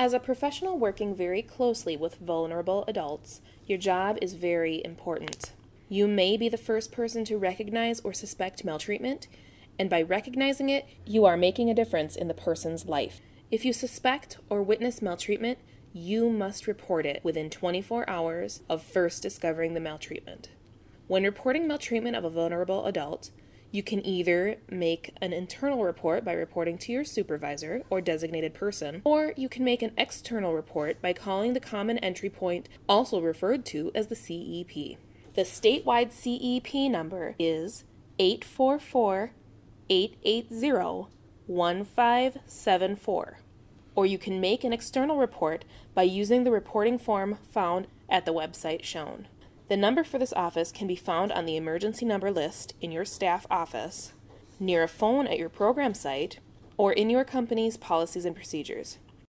As a professional working very closely with vulnerable adults, your job is very important. You may be the first person to recognize or suspect maltreatment, and by recognizing it, you are making a difference in the person's life. If you suspect or witness maltreatment, you must report it within 24 hours of first discovering the maltreatment. When reporting maltreatment of a vulnerable adult, you can either make an internal report by reporting to your supervisor or designated person, or you can make an external report by calling the common entry point, also referred to as the CEP. The statewide CEP number is 844-880-1574, or you can make an external report by using the reporting form found at the website shown. The number for this office can be found on the emergency number list in your staff office, near a phone at your program site, or in your company's policies and procedures.